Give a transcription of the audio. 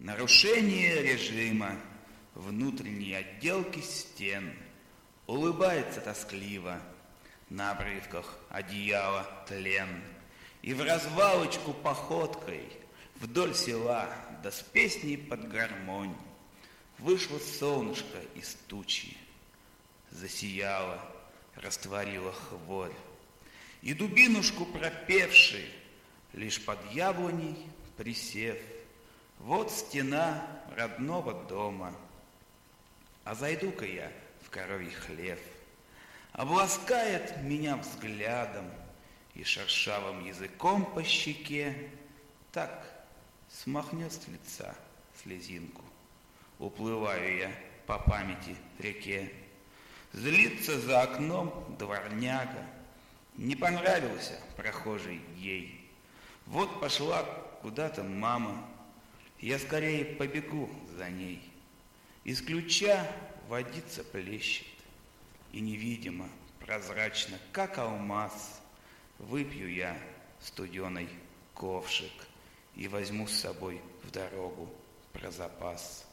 Нарушение режима, внутренней отделки стен. Улыбается тоскливо, на обрывках одеяла тлен. И в развалочку походкой вдоль села, да с песней под гармонь, вышло солнышко из тучи, засияло, растворило хворь. И дубинушку пропевший, лишь под яблоней присев, вот стена родного дома, а зайду-ка я в коровий хлев. Обласкает меня взглядом и шершавым языком по щеке, так смахнет с лица слезинку. Уплываю я по памяти реке. Злится за окном дворняга, не понравился прохожий ей. Вот пошла куда-то мама, я скорее побегу за ней. Из ключа водица плещет, и невидимо, прозрачно, как алмаз, выпью я студеный ковшик и возьму с собой в дорогу про запас.